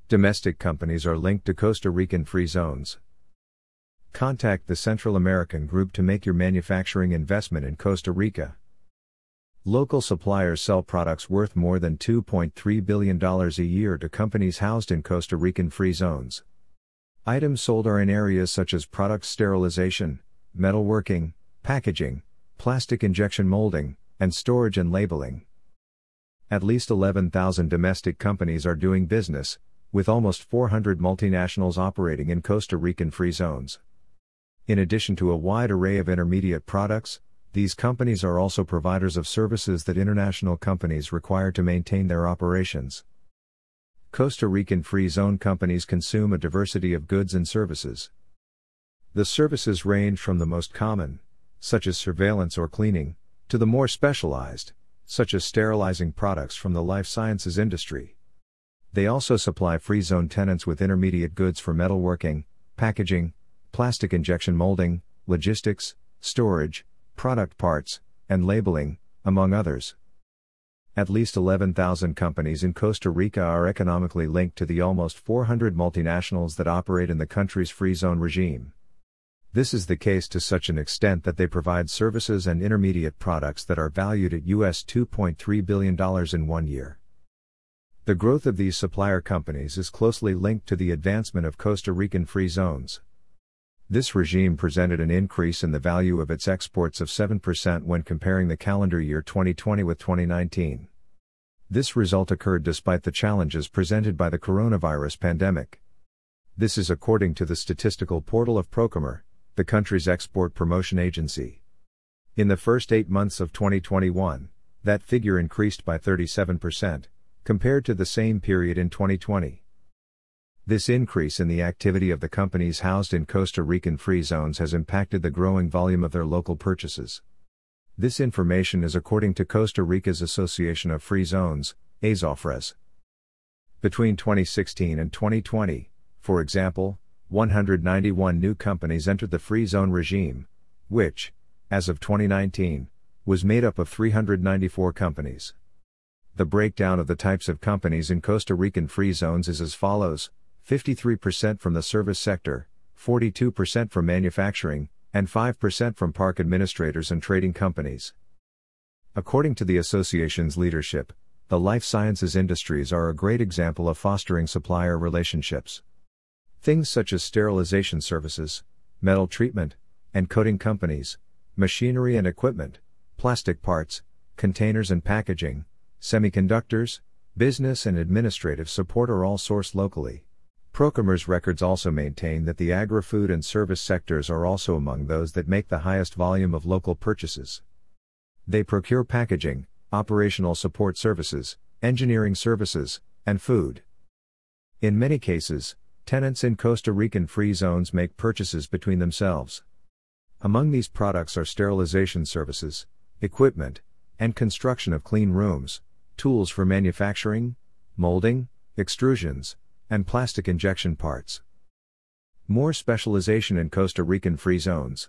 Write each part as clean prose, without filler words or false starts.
Domestic companies are linked to Costa Rican free zones. Contact the Central American Group to make your manufacturing investment in Costa Rica. Local suppliers sell products worth more than $2.3 billion a year to companies housed in Costa Rican free zones. Items sold are in areas such as product sterilization, metalworking, packaging, plastic injection molding, and storage and labeling. At least 11,000 domestic companies are doing business, with almost 400 multinationals operating in Costa Rican free zones. In addition to a wide array of intermediate products, these companies are also providers of services that international companies require to maintain their operations. Costa Rican free zone companies consume a diversity of goods and services. The services range from the most common, such as surveillance or cleaning, to the more specialized, such as sterilizing products from the life sciences industry. They also supply free zone tenants with intermediate goods for metalworking, packaging, plastic injection molding, logistics, storage, product parts, and labeling, among others. At least 11,000 companies in Costa Rica are economically linked to the almost 400 multinationals that operate in the country's free zone regime. This is the case to such an extent that they provide services and intermediate products that are valued at US $2.3 billion in 1 year. The growth of these supplier companies is closely linked to the advancement of Costa Rican free zones. This regime presented an increase in the value of its exports of 7% when comparing the calendar year 2020 with 2019. This result occurred despite the challenges presented by the coronavirus pandemic. This is according to the statistical portal of Procomer, the country's export promotion agency. In the first 8 months of 2021, that figure increased by 37%, compared to the same period in 2020. This increase in the activity of the companies housed in Costa Rican free zones has impacted the growing volume of their local purchases. This information is according to Costa Rica's Association of Free Zones, ASOFRES. Between 2016 and 2020, for example, 191 new companies entered the free zone regime, which, as of 2019, was made up of 394 companies. The breakdown of the types of companies in Costa Rican free zones is as follows: 53% from the service sector, 42% from manufacturing, and 5% from park administrators and trading companies. According to the association's leadership, the life sciences industries are a great example of fostering supplier relationships. Things such as sterilization services, metal treatment, and coating companies, machinery and equipment, plastic parts, containers and packaging, semiconductors, business and administrative support are all sourced locally. Procomer's records also maintain that the agri-food and service sectors are also among those that make the highest volume of local purchases. They procure packaging, operational support services, engineering services, and food. In many cases, tenants in Costa Rican free zones make purchases between themselves. Among these products are sterilization services, equipment, and construction of clean rooms, tools for manufacturing, molding, extrusions, and plastic injection parts. More specialization in Costa Rican free zones.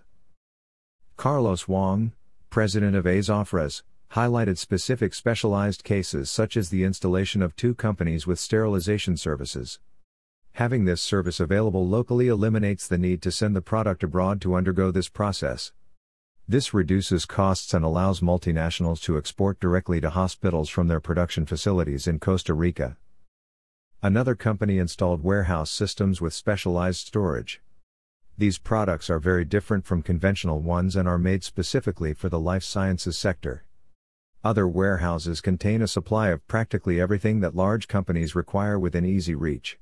Carlos Wong, president of ASOFRES, highlighted specific specialized cases such as the installation of 2 companies with sterilization services. Having this service available locally eliminates the need to send the product abroad to undergo this process. This reduces costs and allows multinationals to export directly to hospitals from their production facilities in Costa Rica. Another company installed warehouse systems with specialized storage. These products are very different from conventional ones and are made specifically for the life sciences sector. Other warehouses contain a supply of practically everything that large companies require within easy reach.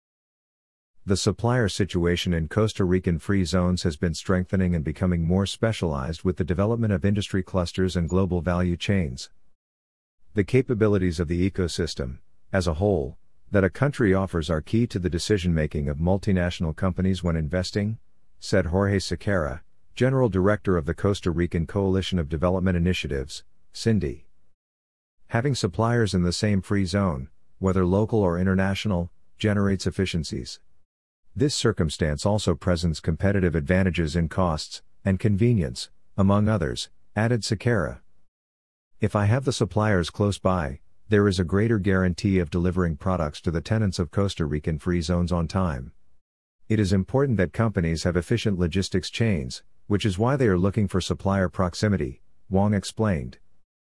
The supplier situation in Costa Rican free zones has been strengthening and becoming more specialized with the development of industry clusters and global value chains. The capabilities of the ecosystem, as a whole, that a country offers are key to the decision-making of multinational companies when investing, said Jorge Sequeira, General Director of the Costa Rican Coalition of Development Initiatives, CINDI. Having suppliers in the same free zone, whether local or international, generates efficiencies. This circumstance also presents competitive advantages in costs and convenience, among others, added Sequeira. If I have the suppliers close by, There is a greater guarantee of delivering products to the tenants of Costa Rican free zones on time. It is important that companies have efficient logistics chains, which is why they are looking for supplier proximity, Wong explained.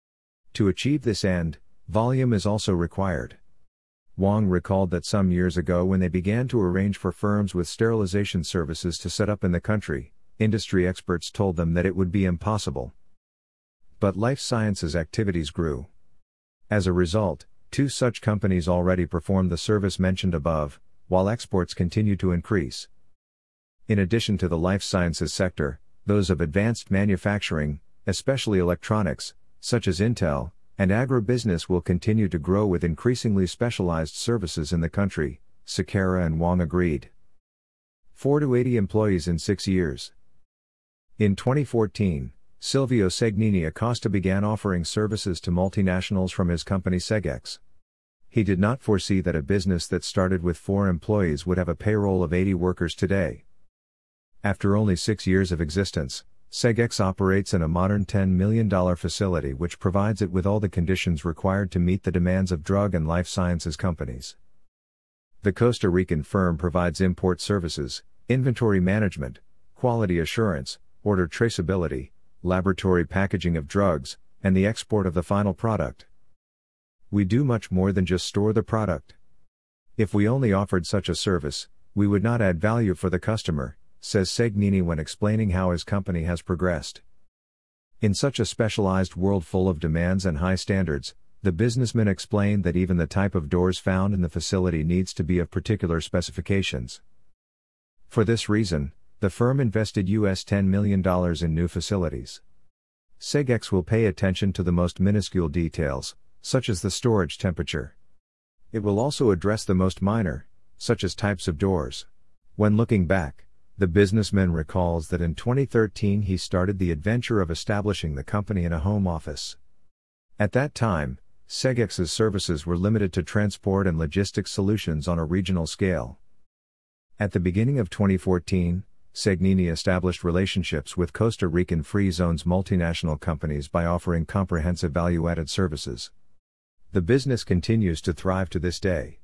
To achieve this end, volume is also required. Wong recalled that some years ago, when they began to arrange for firms with sterilization services to set up in the country, industry experts told them that it would be impossible. But life sciences activities grew. As a result, 2 such companies already perform the service mentioned above, while exports continue to increase. In addition to the life sciences sector, those of advanced manufacturing, especially electronics, such as Intel, and agribusiness will continue to grow with increasingly specialized services in the country, Sequeira and Wong agreed. 4 to 80 employees in 6 years. In 2014, Silvio Segnini Acosta began offering services to multinationals from his company Segex. He did not foresee that a business that started with 4 employees would have a payroll of 80 workers today. After only 6 years of existence, Segex operates in a modern $10 million facility which provides it with all the conditions required to meet the demands of drug and life sciences companies. The Costa Rican firm provides import services, inventory management, quality assurance, order traceability, laboratory packaging of drugs, and the export of the final product. We do much more than just store the product. If we only offered such a service, we would not add value for the customer, says Segnini when explaining how his company has progressed. In such a specialized world full of demands and high standards, the businessman explained that even the type of doors found in the facility needs to be of particular specifications. For this reason, the firm invested $10 million in new facilities. Segex will pay attention to the most minuscule details, such as the storage temperature. It will also address the most minor, such as types of doors. When looking back, the businessman recalls that in 2013 he started the adventure of establishing the company in a home office. At that time, Segex's services were limited to transport and logistics solutions on a regional scale. At the beginning of 2014, Segnini established relationships with Costa Rican Free Zone's multinational companies by offering comprehensive value-added services. The business continues to thrive to this day.